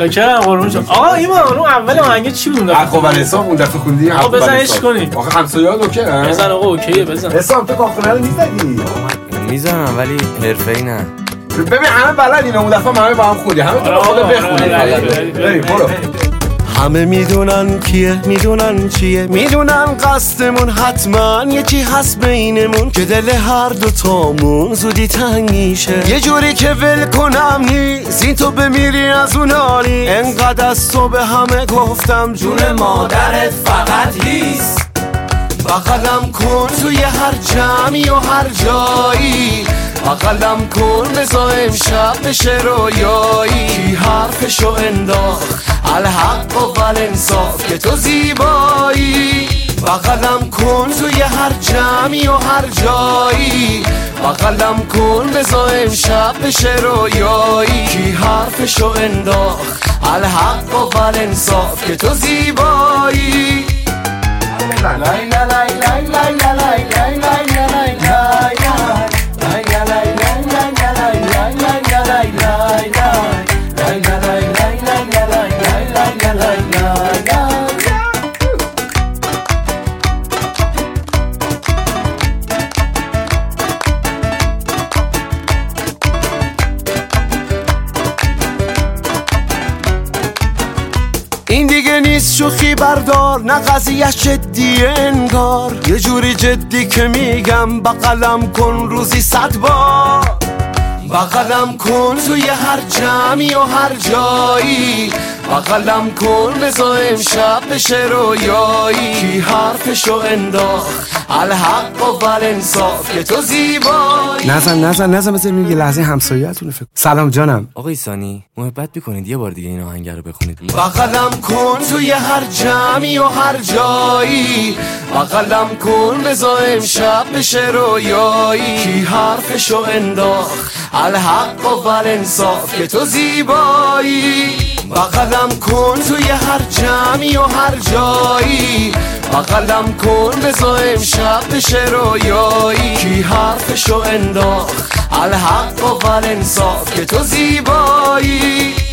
چکرم قربون شم. آقا ایمان اون اول آهنگ چی بود؟ عقب الحساب اون دفعه خوندی؟ آقا بزن عشق کنیم. آخه همسایه‌ها اوکیه؟ بزن آقا اوکیه بزن. حسام تو کاخونه رو میزدی؟ میزنم ولی حرفه‌ای نه. ببین همه بلدین اون دفعه همه با هم خوندی. همه تو خود بخونید. بریم برو. همه میدونن کیه، میدونن چیه، میدونن قصدمون حتما یکی هست بینمون که دل هر دوتامون زودی تنگ میشه. یه جوری که ول کنم نیست این تو بمیری از اون حالی. انقدر از تو به همه گفتم جون مادرت فقط هیست. بغلم کن توی هر جمعی و هر جایی. بغلم کن بزا امشب بشه رویایی. کی حرفشو انداخت الحق و الانصاف که تو زیبایی. بغلم کن توی هر جمعی و هر جایی. بغلم کن بزا امشب بشه رویایی. کی حرفشو انداخت الحق و الانصاف که تو زیبایی. لای لای لای لای لای لای لای این دیگه نیست شوخی بردار، نه قضیه جدیه انگار. یه جوری جدی که میگم بغلم کن روزی 100 بار. بغلم کن توی هر جمعی و هر جایی. بغلم کن بزا امشب بشه رویایی. کی حرفشو انداخت الحق و الانصاف که تو زیبایی. نزن بذاریم یه لحظه همسایه‌تون فکر. سلام جانم. آقای سانی محبت میکنید یه بار دیگه این آهنگ رو بخونید؟ بغلم کن توی هر جمعی و هر جایی. بغلم کن بزا امشب بشه رویایی. کی حرفشو انداخت الحق و الانصاف که تو زیبایی. بغلم کن توی هر جمعی و هر جایی. بغلم کن بزا امشب بشه رویایی. کی حرفشو انداخت الحق و الانصاف که تو زیبایی.